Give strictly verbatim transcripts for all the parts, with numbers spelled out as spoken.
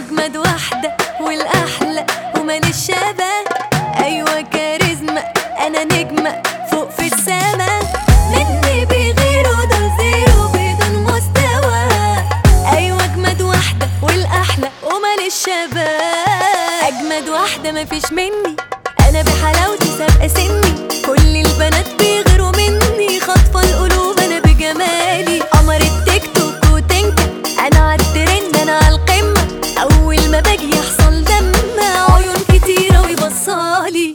أجمد واحدة والأحلى وماليش شبه. أيوة كاريزما أنا نجمة فوق في السما. مني بيغيروا دول زيرو بدون مستوى. أيوة أجمد واحدة والأحلى وماليش شبه. أجمد واحدة مفيش مني، أنا بحلاوتي سابقة سني. كل البنات بيغيروا مني، خاطفة القلوب أنا بجمالي. قمر التيك توك وتنكة، أنا عالترند أنا عالقمة. أول ما باجي يحصل دم، عيون كتيرة ويبصالي.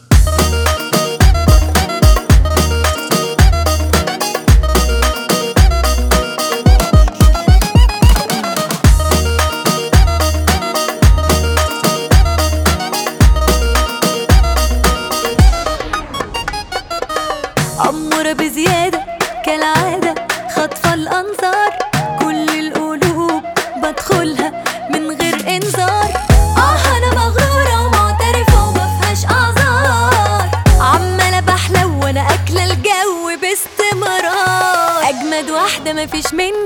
أمورة بزيادة كالعادة، خاطفة الأنظار. كل القلوب بدخلها من غير إنذار. آه أنا مغرورة ومعترفة ومفيهاش أعذار. عمالة بحلو وأنا أكلة الجو باستمرار. أجمد واحدة مفيش مني،